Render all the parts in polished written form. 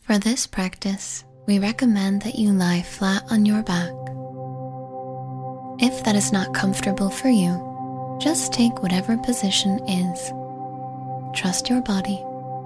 For this practice, we recommend that you lie flat on your back. If that is not comfortable for you, just take whatever position is. Trust your body.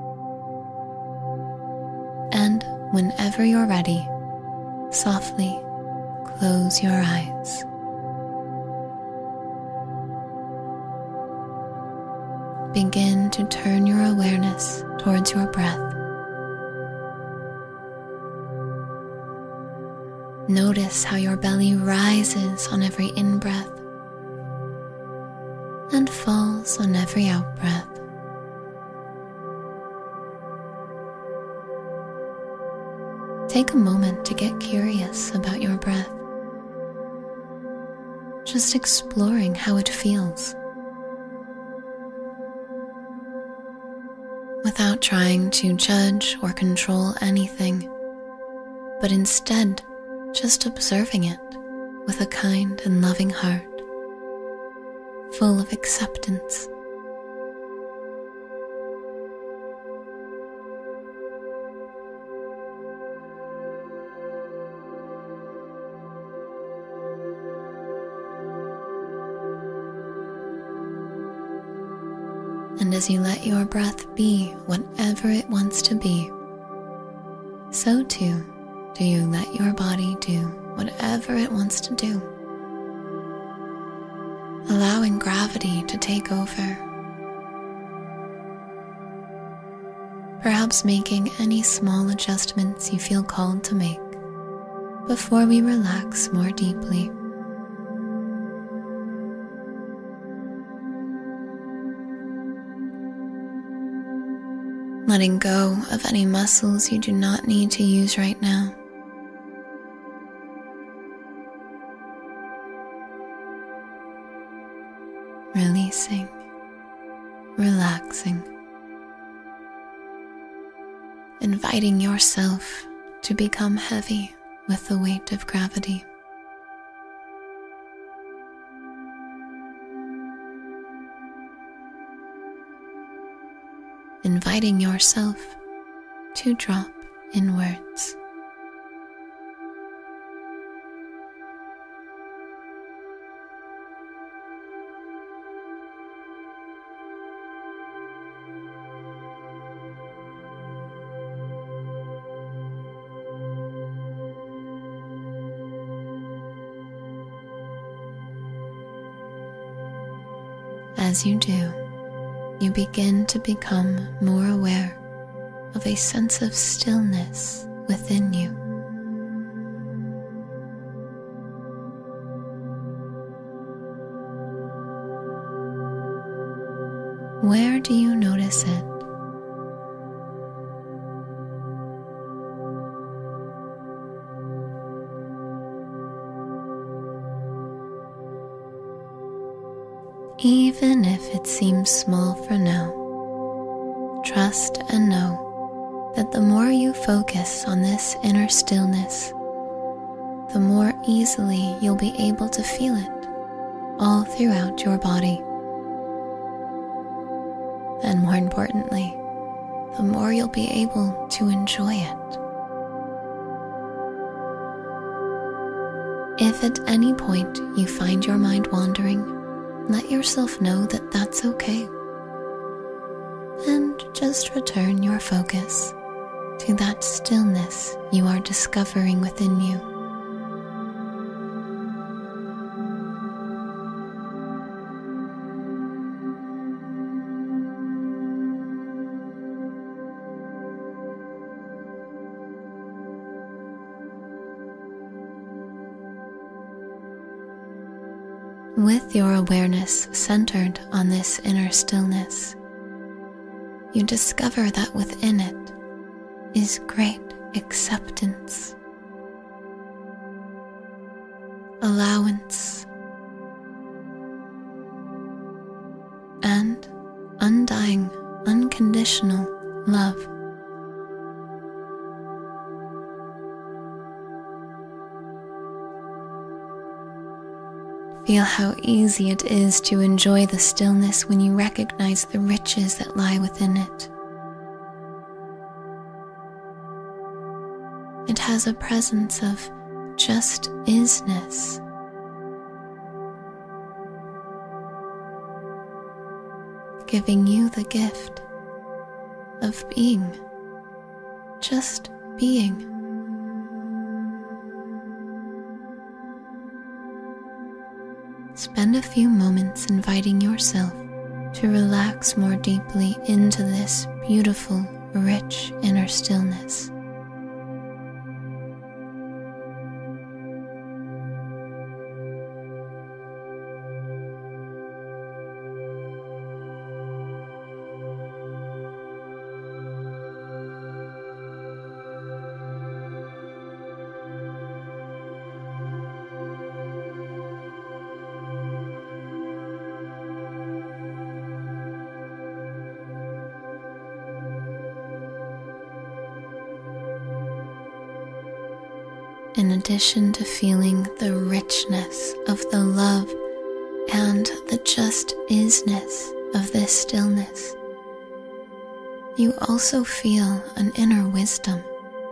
And whenever you're ready, softly close your eyes. Begin to turn your awareness towards your breath. Notice how your belly rises on every in-breath and falls on every out-breath. Take a moment to get curious about your breath, just exploring how it feels, without trying to judge or control anything, but instead just observing it with a kind and loving heart, full of acceptance. And as you let your breath be whatever it wants to be, so too do you let your body do whatever it wants to do, allowing gravity to take over, perhaps making any small adjustments you feel called to make before we relax more deeply. Letting go of any muscles you do not need to use right now. Releasing, relaxing, inviting yourself to become heavy with the weight of gravity. Inviting yourself to drop inwards. As you do, you begin to become more aware of a sense of stillness within you. Where do you notice it? Even if it seems small for now, trust and know that the more you focus on this inner stillness, the more easily you'll be able to feel it all throughout your body. And more importantly, the more you'll be able to enjoy it. If at any point you find your mind wandering, let yourself know that that's okay. And just return your focus to that stillness you are discovering within you. With your awareness centered on this inner stillness, you discover that within it is great acceptance, allowance, and undying, unconditional love. Feel how easy it is to enjoy the stillness when you recognize the riches that lie within it. It has a presence of just isness. Giving you the gift of being, just being. Spend a few moments inviting yourself to relax more deeply into this beautiful, rich inner stillness. In addition to feeling the richness of the love and the just isness of this stillness, you also feel an inner wisdom.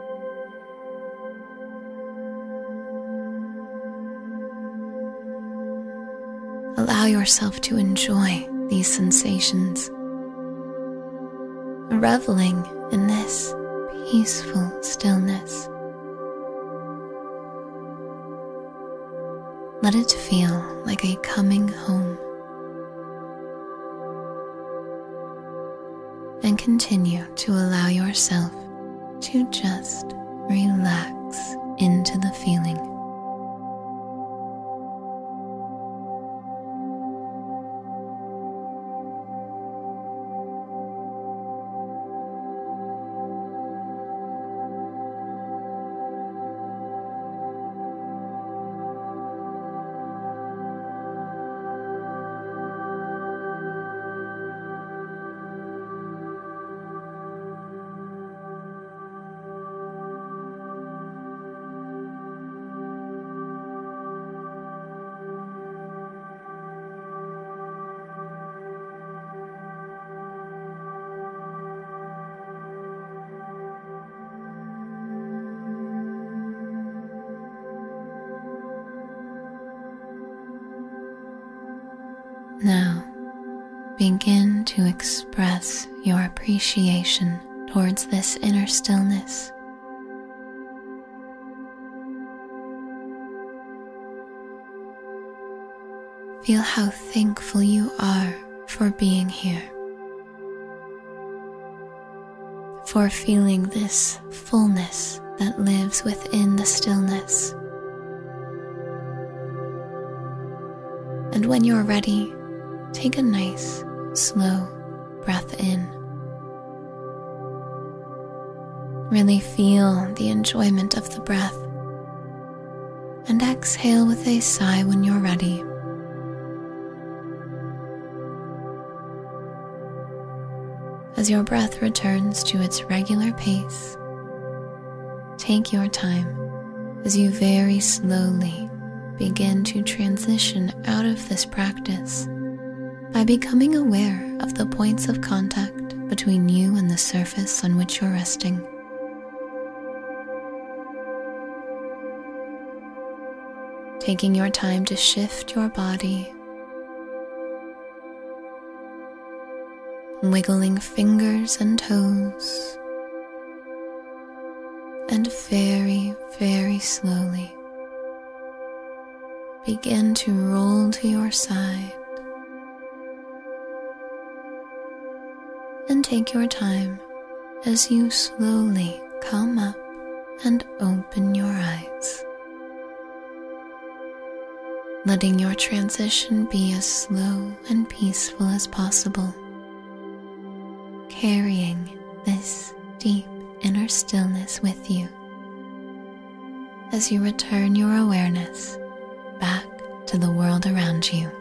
Allow yourself to enjoy these sensations, reveling in this peaceful stillness. Let it feel like a coming home, and continue to allow yourself to just relax into the feeling. Now, begin to express your appreciation towards this inner stillness. Feel how thankful you are for being here, for feeling this fullness that lives within the stillness. And when you're ready, take a nice, slow breath in. Really feel the enjoyment of the breath, and exhale with a sigh when you're ready. As your breath returns to its regular pace, take your time as you very slowly begin to transition out of this practice by becoming aware of the points of contact between you and the surface on which you're resting. Taking your time to shift your body, wiggling fingers and toes, and very, very slowly begin to roll to your side. And take your time as you slowly come up and open your eyes, letting your transition be as slow and peaceful as possible, carrying this deep inner stillness with you as you return your awareness back to the world around you.